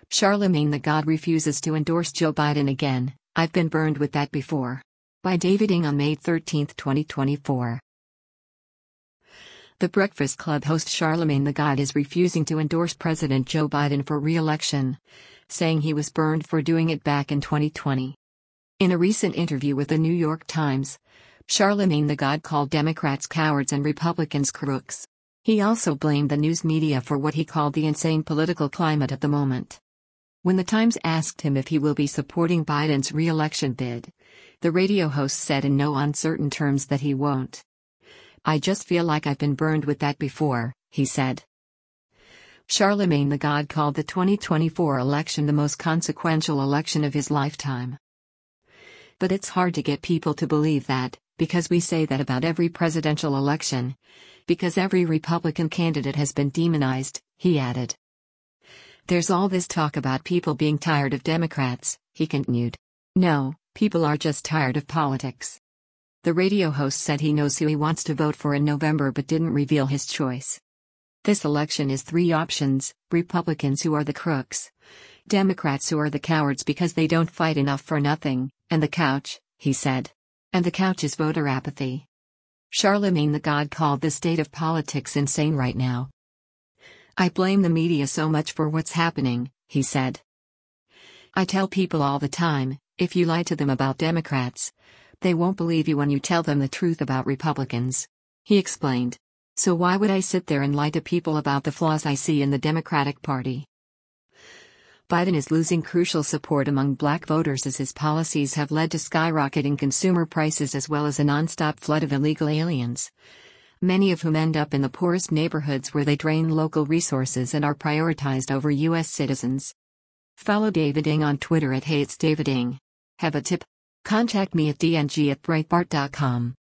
Charlemagne the God refuses to endorse Joe Biden again. I've been burned with that before. By David Ng on May 13, 2024. The Breakfast Club host Charlemagne the God is refusing to endorse President Joe Biden for re-election, saying he was burned for doing it back in 2020. In a recent interview with the New York Times, Charlemagne the God called Democrats cowards and Republicans crooks. He also blamed the news media for what he called the insane political climate at the moment. When the Times asked him if he will be supporting Biden's re-election bid, the radio host said in no uncertain terms that he won't. "I just feel like I've been burned with that before," he said. Charlemagne the God called the 2024 election the most consequential election of his lifetime. But it's hard to get people to believe that, because we say that about every presidential election, because every Republican candidate has been demonized, he added. There's all this talk about people being tired of Democrats, he continued. No, people are just tired of politics. The radio host said he knows who he wants to vote for in November but didn't reveal his choice. This election is three options: Republicans who are the crooks, Democrats who are the cowards because they don't fight enough for nothing, and the couch, he said. And the couch is voter apathy. Charlemagne the God called the state of politics insane right now. "I blame the media so much for what's happening," he said. "I tell people all the time, if you lie to them about Democrats, they won't believe you when you tell them the truth about Republicans," he explained. "So why would I sit there and lie to people about the flaws I see in the Democratic Party?" Biden is losing crucial support among black voters as his policies have led to skyrocketing consumer prices as well as a nonstop flood of illegal aliens, many of whom end up in the poorest neighborhoods where they drain local resources and are prioritized over U.S. citizens. Follow David Ng on Twitter at @HeyIt'sDavidNg. Have a tip? Contact me at dng@breitbart.com.